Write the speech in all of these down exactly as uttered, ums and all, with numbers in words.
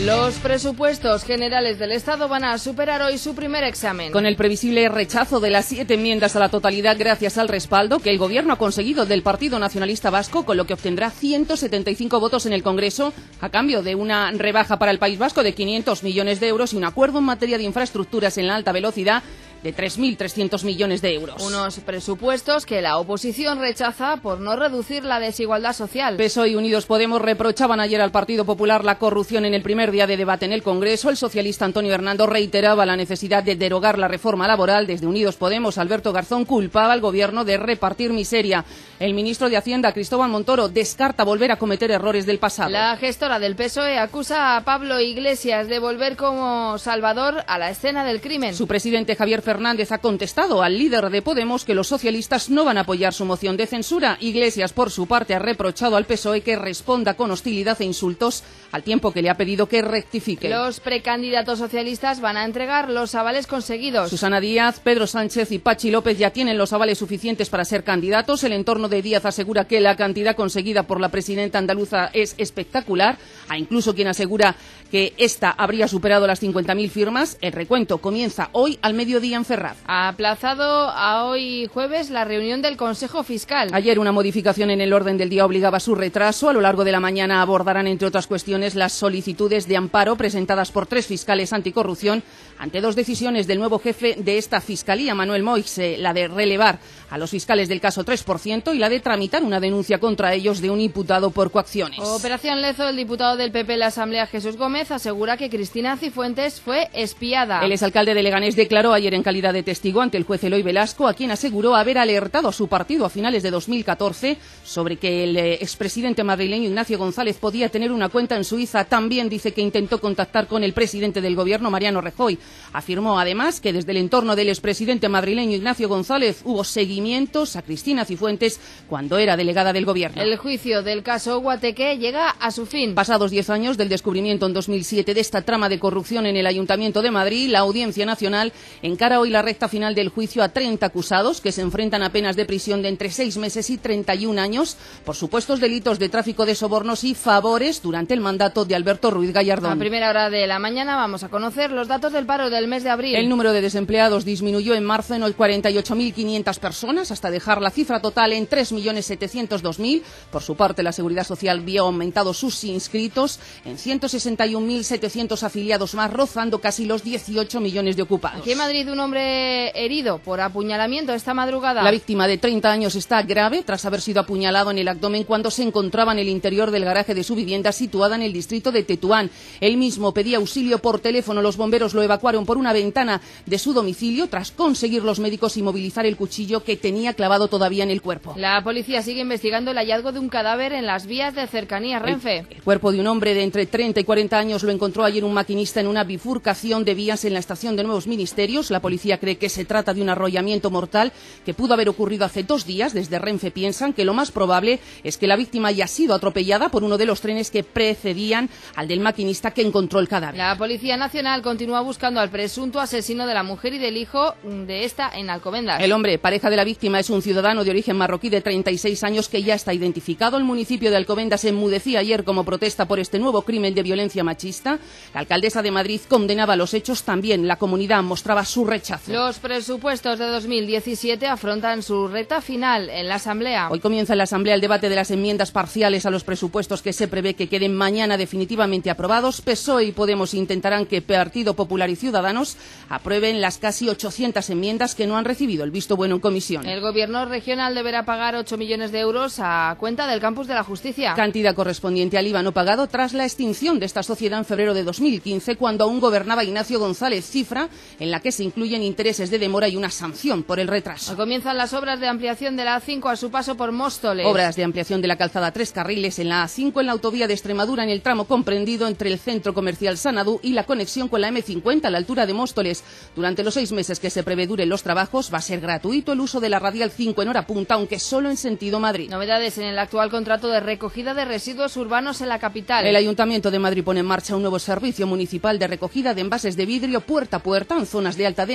Los presupuestos generales del Estado van a superar hoy su primer examen. Con el previsible rechazo de las siete enmiendas a la totalidad gracias al respaldo que el Gobierno ha conseguido del Partido Nacionalista Vasco, con lo que obtendrá ciento setenta y cinco votos en el Congreso a cambio de una rebaja para el País Vasco de quinientos millones de euros y un acuerdo en materia de infraestructuras en la alta velocidad de tres mil trescientos millones de euros. Unos presupuestos que la oposición rechaza por no reducir la desigualdad social. P S O E y Unidos Podemos reprochaban ayer al Partido Popular la corrupción en el primer día de debate en el Congreso. El socialista Antonio Hernando reiteraba la necesidad de derogar la reforma laboral. Desde Unidos Podemos, Alberto Garzón culpaba al Gobierno de repartir miseria. El ministro de Hacienda, Cristóbal Montoro, descarta volver a cometer errores del pasado. La gestora del P S O E acusa a Pablo Iglesias de volver como salvador a la escena del crimen. Su presidente, Javier Fernández, Fernández ha contestado al líder de Podemos que los socialistas no van a apoyar su moción de censura. Iglesias, por su parte, ha reprochado al P S O E que responda con hostilidad e insultos, al tiempo que le ha pedido que rectifique. Los precandidatos socialistas van a entregar los avales conseguidos. Susana Díaz, Pedro Sánchez y Pachi López ya tienen los avales suficientes para ser candidatos. El entorno de Díaz asegura que la cantidad conseguida por la presidenta andaluza es espectacular. Hay incluso quien asegura que esta habría superado las cincuenta mil firmas. El recuento comienza hoy al mediodía en Ferraz. Ha aplazado a hoy jueves la reunión del Consejo Fiscal. Ayer una modificación en el orden del día obligaba su retraso. A lo largo de la mañana abordarán, entre otras cuestiones, las solicitudes de amparo presentadas por tres fiscales anticorrupción ante dos decisiones del nuevo jefe de esta fiscalía, Manuel Moix, la de relevar a los fiscales del caso tres por ciento y la de tramitar una denuncia contra ellos de un imputado por coacciones. Operación Lezo. El diputado del P P en la Asamblea, Jesús Gómez, asegura que Cristina Cifuentes fue espiada. El exalcalde de Leganés declaró ayer en calidad de testigo ante el juez Eloy Velasco, a quien aseguró haber alertado a su partido a finales de dos mil catorce sobre que el expresidente madrileño Ignacio González podía tener una cuenta en Suiza. También dice que intentó contactar con el presidente del Gobierno, Mariano Rajoy. Afirmó además que desde el entorno del expresidente madrileño Ignacio González hubo seguimientos a Cristina Cifuentes cuando era delegada del Gobierno. El juicio del caso Guateque llega a su fin. Pasados diez años del descubrimiento en dos mil siete de esta trama de corrupción en el Ayuntamiento de Madrid, la Audiencia Nacional encara hoy la recta final del juicio a treinta acusados que se enfrentan a penas de prisión de entre seis meses y treinta y un años por supuestos delitos de tráfico de sobornos y favores durante el mandato de Alberto Ruiz Gallardón. A primera hora de la mañana vamos a conocer los datos del paro del mes de abril. El número de desempleados disminuyó en marzo en cuarenta y ocho mil quinientas personas hasta dejar la cifra total en tres millones setecientos dos mil. Por su parte, la Seguridad Social vio aumentado sus inscritos en ciento sesenta y un mil setecientos afiliados más, rozando casi los dieciocho millones de ocupados. Aquí en Madrid, un hombre herido por apuñalamiento esta madrugada. La víctima, de treinta años, está grave tras haber sido apuñalado en el abdomen cuando se encontraba en el interior del garaje de su vivienda situada en el distrito de Tetuán. Él mismo pedía auxilio por teléfono. Los bomberos lo evacuaron por una ventana de su domicilio tras conseguir los médicos inmovilizar el cuchillo que tenía clavado todavía en el cuerpo. La policía sigue investigando el hallazgo de un cadáver en las vías de cercanía Renfe. El, el cuerpo de un hombre de entre treinta y cuarenta años lo encontró ayer un maquinista en una bifurcación de vías en la estación de Nuevos Ministerios. La policía cree que se trata de un arrollamiento mortal que pudo haber ocurrido hace dos días. Desde Renfe piensan que lo más probable es que la víctima haya sido atropellada por uno de los trenes que precedían al del maquinista que encontró el cadáver. La Policía Nacional continúa buscando al presunto asesino de la mujer y del hijo de esta en Alcobendas. El hombre, pareja de la víctima, es un ciudadano de origen marroquí de treinta y seis años que ya está identificado. El municipio de Alcobendas se enmudecía ayer como protesta por este nuevo crimen de violencia machista. La alcaldesa de Madrid condenaba los hechos. También la comunidad mostraba su rechazo. Los presupuestos de dos mil diecisiete afrontan su recta final en la Asamblea. Hoy comienza en la Asamblea el debate de las enmiendas parciales a los presupuestos que se prevé que queden mañana definitivamente aprobados. P S O E y Podemos intentarán que Partido Popular y Ciudadanos aprueben las casi ochocientas enmiendas que no han recibido el visto bueno en comisión. El Gobierno regional deberá pagar ocho millones de euros a cuenta del Campus de la Justicia. Cantidad correspondiente al I V A no pagado tras la extinción de esta sociedad en febrero de dos mil quince, cuando aún gobernaba Ignacio González, cifra en la que se incluyen intereses de demora y una sanción por el retraso. Comienzan las obras de ampliación de la A cinco a su paso por Móstoles. Obras de ampliación de la calzada tres carriles en la A cinco en la autovía de Extremadura en el tramo comprendido entre el centro comercial Sanadú y la conexión con la eme cincuenta a la altura de Móstoles. Durante los seis meses que se prevé duren los trabajos va a ser gratuito el uso de la radial cinco en hora punta, aunque solo en sentido Madrid. Novedades en el actual contrato de recogida de residuos urbanos en la capital. El Ayuntamiento de Madrid pone en marcha un nuevo servicio municipal de recogida de envases de vidrio puerta a puerta en zonas de alta densidad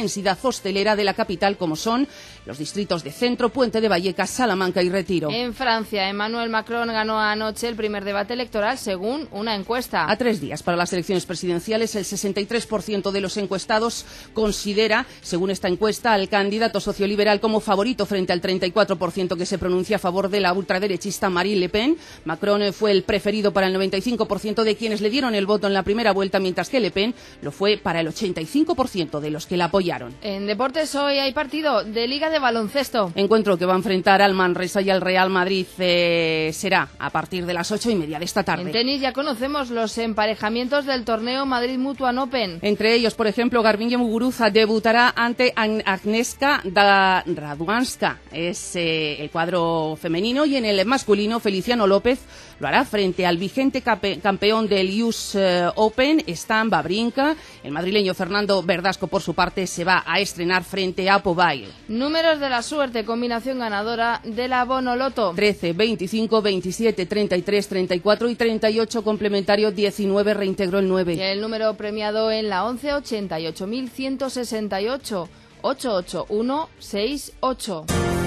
densidad hostelera de la capital, como son los distritos de Centro, Puente de Vallecas, Salamanca y Retiro. En Francia, Emmanuel Macron ganó anoche el primer debate electoral según una encuesta. A tres días para las elecciones presidenciales, el sesenta y tres por ciento de los encuestados considera, según esta encuesta, al candidato socioliberal como favorito frente al treinta y cuatro por ciento que se pronuncia a favor de la ultraderechista Marine Le Pen. Macron fue el preferido para el noventa y cinco por ciento de quienes le dieron el voto en la primera vuelta, mientras que Le Pen lo fue para el ochenta y cinco por ciento de los que la apoyaron. En deportes hoy hay partido de Liga de Baloncesto. Encuentro que va a enfrentar al Manresa y al Real Madrid. Eh, será a partir de las ocho y media de esta tarde. En tenis ya conocemos los emparejamientos del torneo Madrid Mutual Open. Entre ellos, por ejemplo, Garbiñe Muguruza debutará ante Agnieszka Radwanska. Es eh, el cuadro femenino, y en el masculino Feliciano López lo hará frente al vigente campeón del U S Open, Stan Wawrinka. El madrileño Fernando Verdasco, por su parte, se va a estrenar frente a Povail. Números de la suerte, combinación ganadora de la Bonoloto. trece, veinticinco, veintisiete, treinta y tres, treinta y cuatro y treinta y ocho, complementario diecinueve, reintegró el nueve. Y el número premiado en la once, ochenta y ocho mil ciento sesenta y ocho, ocho ocho uno seis ocho.